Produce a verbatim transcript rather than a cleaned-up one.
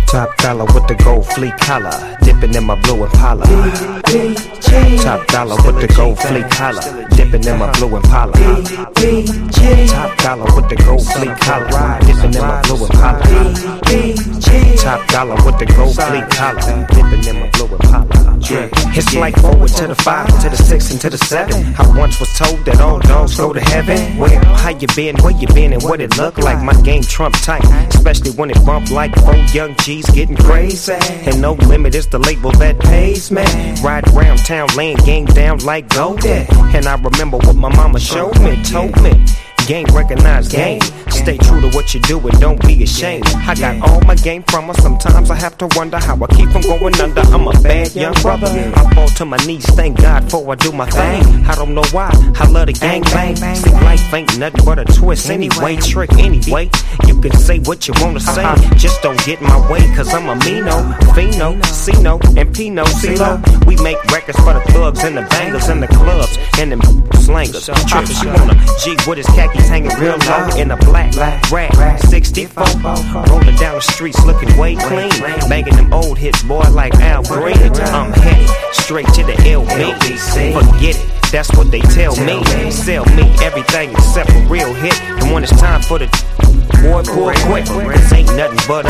Top dollar with the gold fleet collar, dipping in my blue Impala. Top dollar with the gold fleet collar, dipping in my blue Impala. Top dollar with the gold fleet collar, dipping in my blue Impala. Top dollar with the gold fleet collar, dipping in my blue Impala. It's like forward to the five, to the six, and to the seven. I once was told that all dogs go to heaven. Well, how you been, where you been, and what it look like? My game trump tight, especially when it bump like four young G's getting crazy. And no limit is the label that pays me. Ride around town laying game down like golden. And I remember what my mama showed me, told me. Game recognized game. Stay true to what you do and don't be ashamed. I got all my game from her. Sometimes I have to wonder how I keep from going under. I'm a bad young brother. I fall to my knees, thank God for I do my thing. I don't know why, I love the gang bang. See, life ain't nothing but a twist anyway. Trick anyway. You can say what you wanna say, just don't get in my way. Cause I'm a Mino, Fino, Cino, and Pino, CeeLo. We make records for the thugs and the bangers and the clubs and them slangers. Trips, you wanna G with his khakis hanging real low in a black rag sixty-four. Rolling down the streets looking way clean, banging them old hits, boy, like Al Green. I'm headed straight to the L B. Forget it, that's what they tell me. Sell me everything except a real hit. And when it's time for the boy, boy, quick, this ain't nothing but a